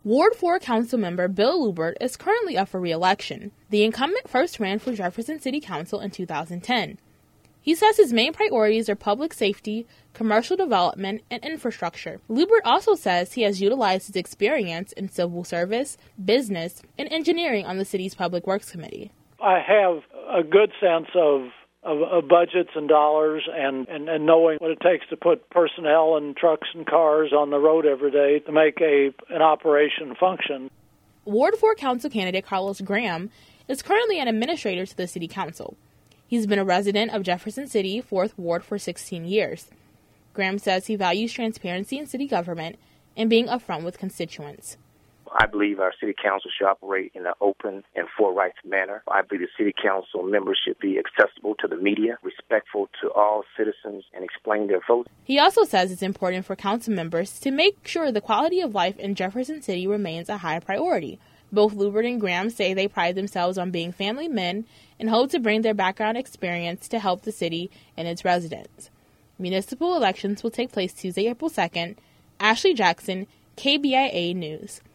Ward 4 Councilmember Bill Lubert is currently up for re-election. The incumbent first ran for Jefferson City Council in 2010. He says his main priorities are public safety, commercial development, and infrastructure. Lubert also says he has utilized his experience in civil service, business, and engineering on the city's Public Works Committee. I have a good sense of budgets and dollars and knowing what it takes to put personnel and trucks and cars on the road every day to make an operation function. Ward 4 Council candidate Carlos Graham is currently an administrator to the City Council. He's been a resident of Jefferson City, 4th Ward, for 16 years. Graham says he values transparency in city government and being upfront with constituents. I believe our city council should operate in an open and forthright manner. I believe the city council members should be accessible to the media, respectful to all citizens, and explain their votes. He also says it's important for council members to make sure the quality of life in Jefferson City remains a high priority. Both Lubert and Graham say they pride themselves on being family men and hope to bring their background experience to help the city and its residents. Municipal elections will take place Tuesday, April 2nd. Ashley Jackson, KBIA News.